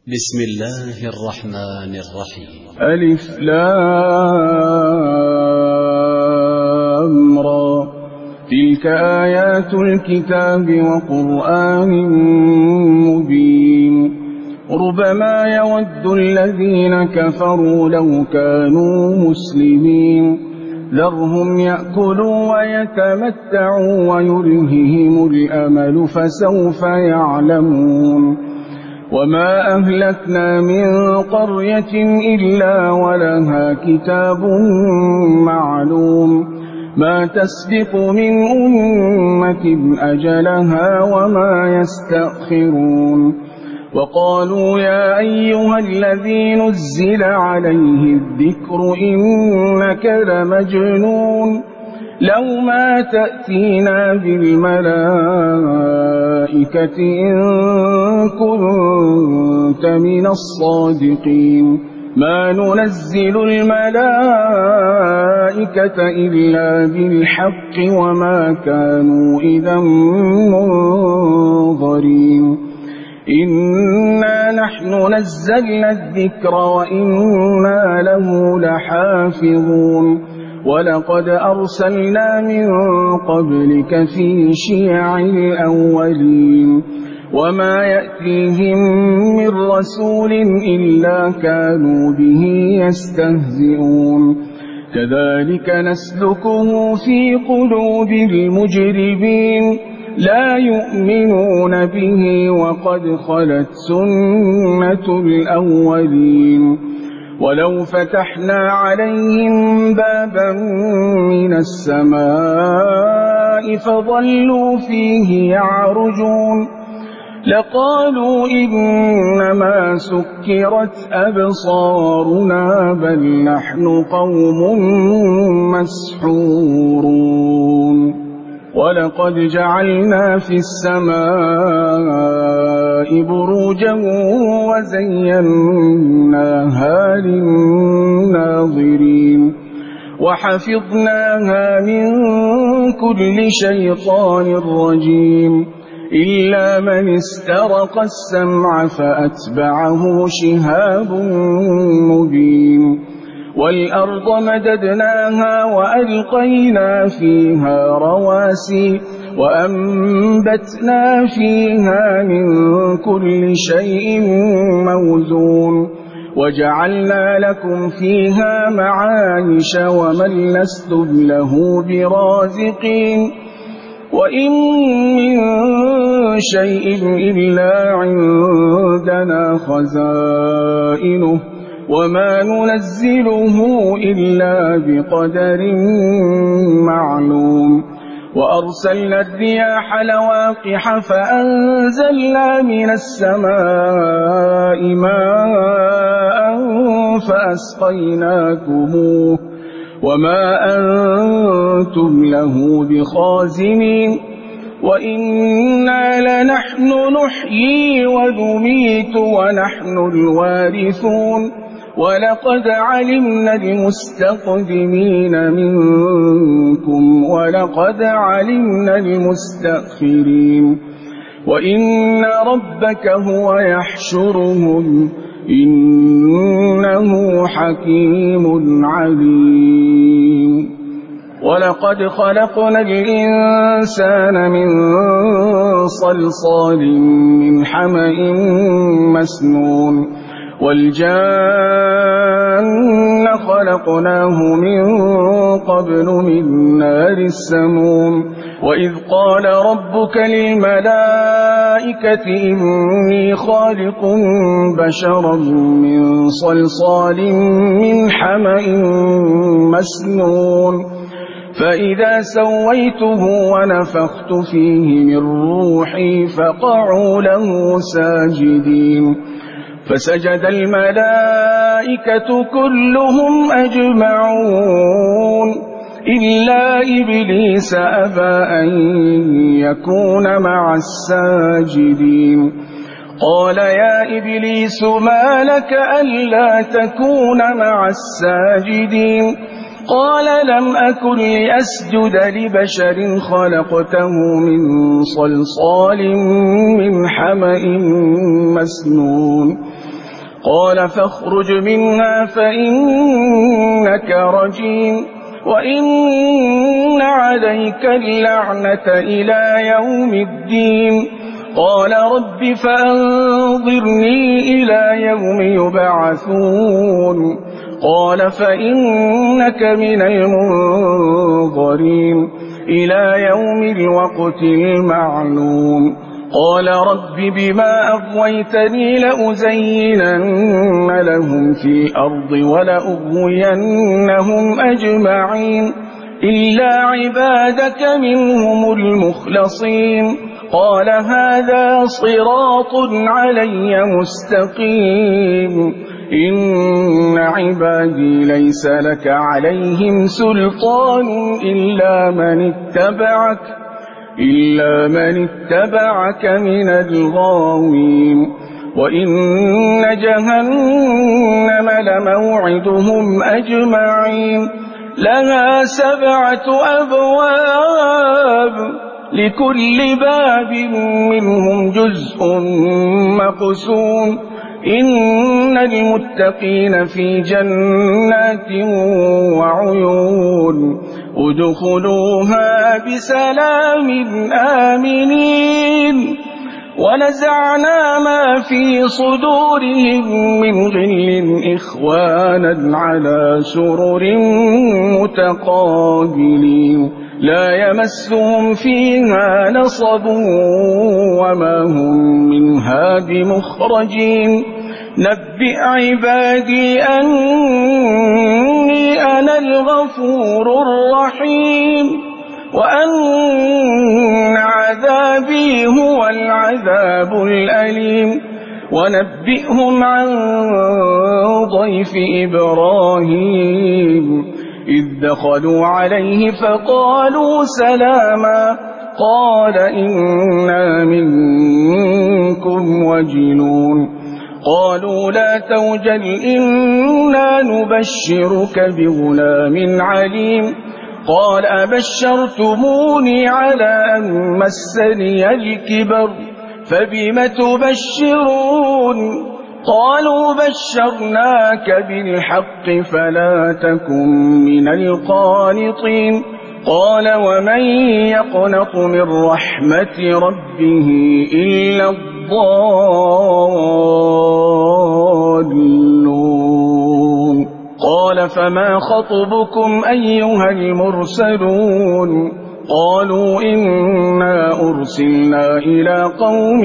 بسم الله الرحمن الرحيم. ألف لام را، تلك آيات الكتاب وقرآن مبين. ربما يود الذين كفروا لو كانوا مسلمين، ذرهم يأكلوا ويتمتعوا ويلههم الأمل فسوف يعلمون. وما أهلكنا من قرية إلا ولها كتاب معلوم، ما تسبق من أمة أجلها وما يستأخرون. وقالوا يا أيها الذي نزل عليه الذكر إنك لمجنون، لو ما تأتينا بالملائكة إن كنت من الصادقين. ما ننزل الملائكة إلا بالحق وما كانوا إذا منظرين. إنا نحن نزلنا الذكر وإنا له لحافظون. ولقد أرسلنا من قبلك في شيع الأولين، وما يأتيهم من رسول إلا كانوا به يستهزئون. كذلك نسلكه في قلوب المجرمين، لا يؤمنون به وقد خلت سنة الأولين. ولو فتحنا عليهم بابا من السماء فظلوا فيه يعرجون لقالوا إنما سكرت أبصارنا بل نحن قوم مسحورون. ولقد جعلنا في السماء بروجا وزيناها للناظرين، وحفظناها من كل شيطان رجيم، إلا من استرق السمع فأتبعه شهاب مبين. والأرض مددناها وألقينا فيها رواسي وأنبتنا فيها من كل شيء موزون، وجعلنا لكم فيها معايش ومن لستم له برازقين. وإن من شيء إلا عندنا خزائنه وما ننزله إلا بقدر معلوم. وأرسلنا الرياح لواقح فأنزلنا من السماء ماء فأسقيناكموه وما أنتم له بخازنين. وإنا لنحن نحيي ونميت ونحن الوارثون. ولقد علمنا المستقدمين منكم ولقد علمنا المستأخرين. وإن ربك هو يحشرهم إنه حكيم عليم. ولقد خلقنا الإنسان من صلصال من حمأ مسنون، والجان خلقناه من قبل من نار السموم. وإذ قال ربك للملائكة إني خالق بشرا من صلصال من حمأ مسنون، فإذا سويته ونفخت فيه من روحي فقعوا له ساجدين. فسجد الملائكة كلهم أجمعون إلا إبليس أبى أن يكون مع الساجدين. قال يا إبليس ما لك ألا تكون مع الساجدين؟ قال لم أكن لأسجد لبشر خلقته من صلصال من حمأ مسنون قال فاخرج منها فإنك رجيم وإن عليك اللعنة إلى يوم الدين قال رب فأنظرني إلى يوم يبعثون قال فإنك من المنظرين إلى يوم الوقت المعلوم قال رب بما أغويتني لأزينن لهم في الأرض ولأغوينهم أجمعين إلا عبادك منهم المخلصين قال هذا صراط علي مستقيم إن عبادي ليس لك عليهم سلطان إلا من اتبعك من الغاوين وإن جهنم لموعدهم أجمعين لها 7 أبواب لكل باب منهم جزء مقسوم إن المتقين في جنات وعيون ادخلوها بسلام آمنين ونزعنا ما في صدورهم من غل إخوانا على سرر متقابلين لا يمسهم فيها نصب وما هم منها بمخرجين نبئ عبادي أني أنا الغفور الرحيم وأن عذابي هو العذاب الأليم ونبئهم عن ضيف إبراهيم إذ دخلوا عليه فقالوا سلاما قال إنا منكم وجلون قالوا لا توجل إنا نبشرك بغلام عليم قال أبشرتموني على أن مسني الكبر فبم تبشرون قالوا بشرناك بالحق فلا تكن من القانطين قال ومن يقنط من رحمة ربه إلا الضالون قال فما خطبكم أيها المرسلون قالوا إنا أرسلنا إلى قوم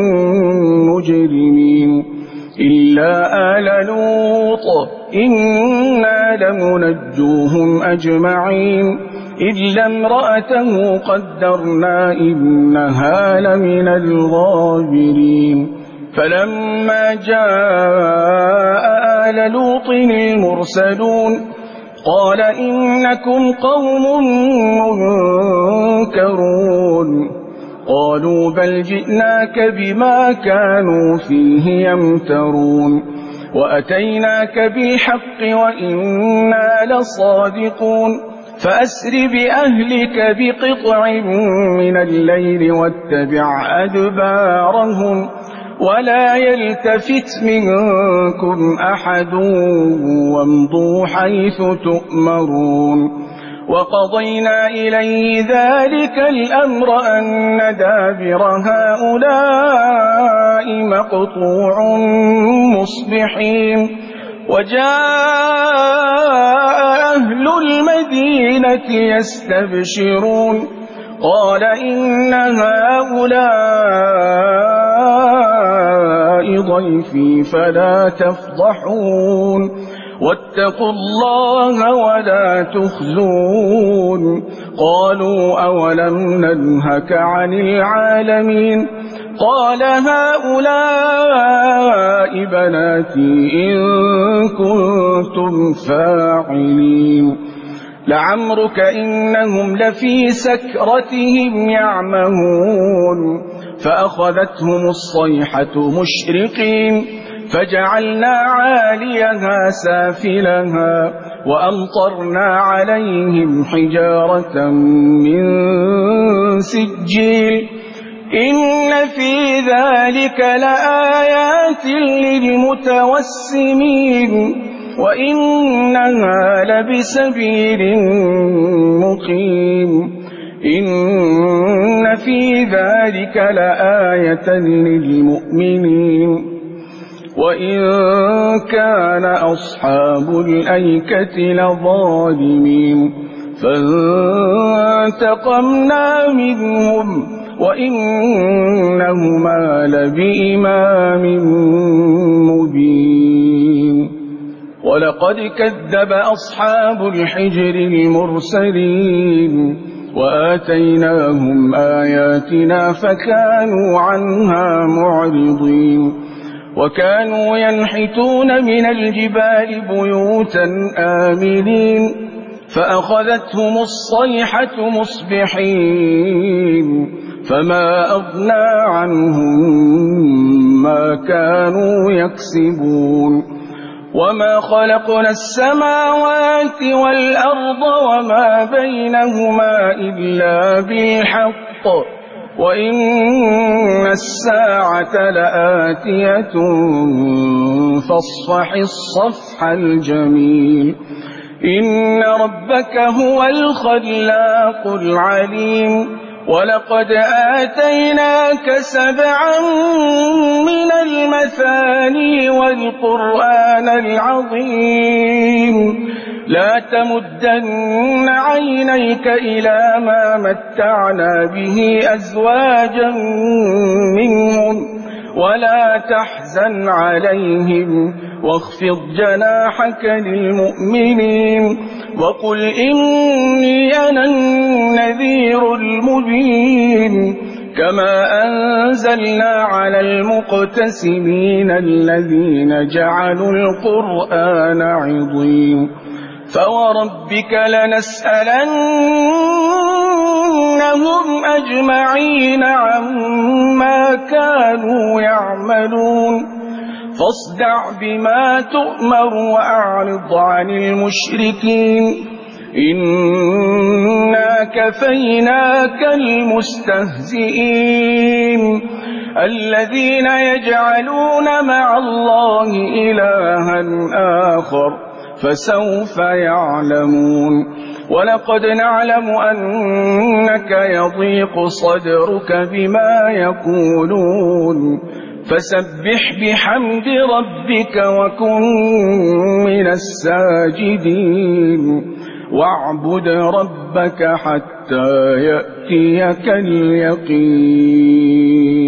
مجرمين إلا آل لوط إنا لمنجوهم أجمعين إلا امرأته قدرنا إنها لمن الغابرين فلما جاء آل لوط المرسلون قال إنكم قوم منكرون قالوا بل جئناك بما كانوا فيه يمترون وأتيناك بالحق وإنا لصادقون فأسر بأهلك بقطع من الليل واتبع أدبارهم ولا يلتفت منكم أحد وامضوا حيث تؤمرون وقضينا إليه ذلك الأمر أن دابر هؤلاء مقطوع مصبحين وجاء أهل المدينة يستبشرون قال إن هؤلاء ضيفي فلا تفضحون واتقوا الله ولا تخزون قالوا أولم ننهك عن العالمين قال هؤلاء بناتي إن كنتم فاعلين لعمرك إنهم لفي سكرتهم يعمهون فأخذتهم الصيحة مشرقين فجعلنا عاليها سافلها وأمطرنا عليهم حجارة من سجيل إن في ذلك لآيات للمتوسمين وإنها لبسبيل مقيم إن في ذلك لآية للمؤمنين وإن كان أصحاب الأيكة لظالمين فانتقمنا منهم وإنهما لبإمام مبين ولقد كذب أصحاب الحجر المرسلين وآتيناهم آياتنا فكانوا عنها معرضين وكانوا ينحتون من الجبال بيوتا آمنين فأخذتهم الصيحة مصبحين فما أغنى عنهم ما كانوا يكسبون وما خلقنا السماوات والأرض وما بينهما إلا بالحق وإن الساعة لآتية فاصفح الصفح الجميل إن ربك هو الخلاق العليم ولقد آتيناك 7 من المثاني والقرآن العظيم لا تمدن عينيك إلى ما متعنا به أزواجا منهم ولا تحزن عليهم واخفض جناحك للمؤمنين وقل إني أنا النذير المبين كما أنزلنا على المقتسمين الذين جعلوا القرآن عضين فوربك لنسألنهم أجمعين عما كانوا يعملون فاصدع بما تؤمر وأعرض عن المشركين إنا كفيناك المستهزئين الذين يجعلون مع الله إلها آخر فسوف يعلمون ولقد نعلم أنك يضيق صدرك بما يقولون فسبح بحمد ربك وكن من الساجدين واعبد ربك حتى يأتيك اليقين